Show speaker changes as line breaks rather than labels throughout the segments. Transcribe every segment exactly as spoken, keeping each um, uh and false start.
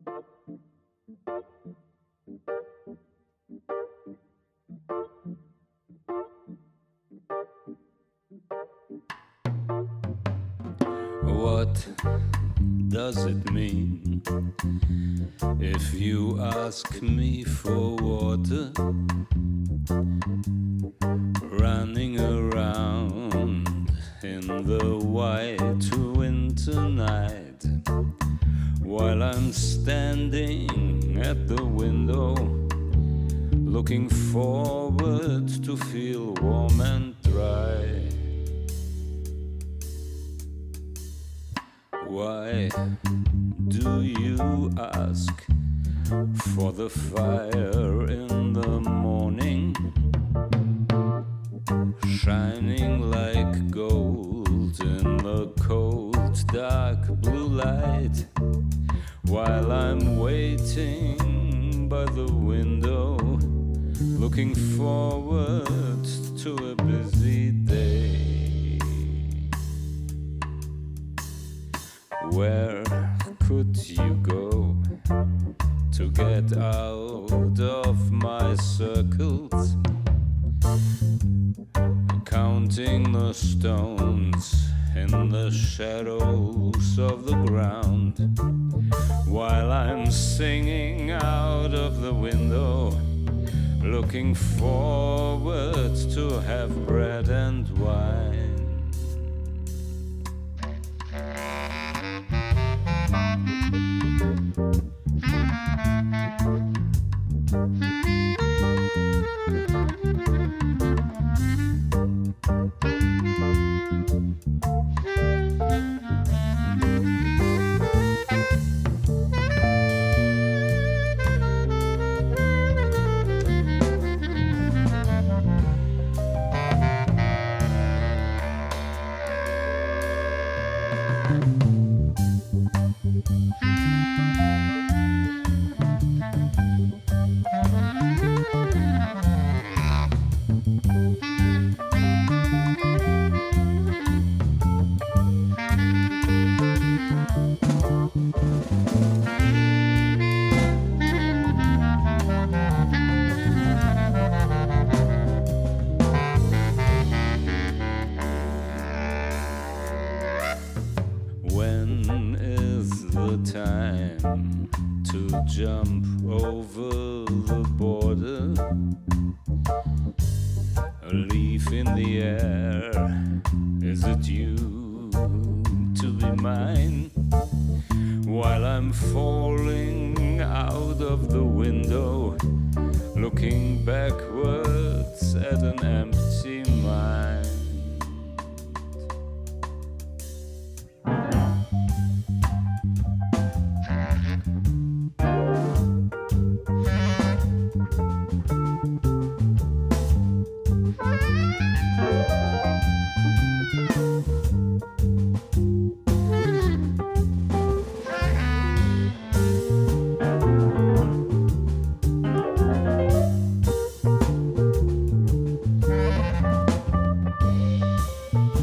What does it mean if you ask me for water? Running around in the white winter night, while I'm standing at the window, looking forward to feel warm and dry. Why do you ask for the fire in the morning, shining like gold in the cold dark blue light, while I'm waiting by the window, looking forward to a busy day? Where could you go to get out of my circles? Counting the stones in the shadows of the ground, while I'm singing out of the window, looking forward to have bread and wine. When is the time to jump over the border? A leaf in the air, is it you to be mine? While I'm falling out of the window, looking backwards at an empty mind.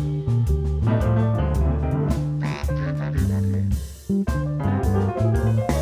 Thank you.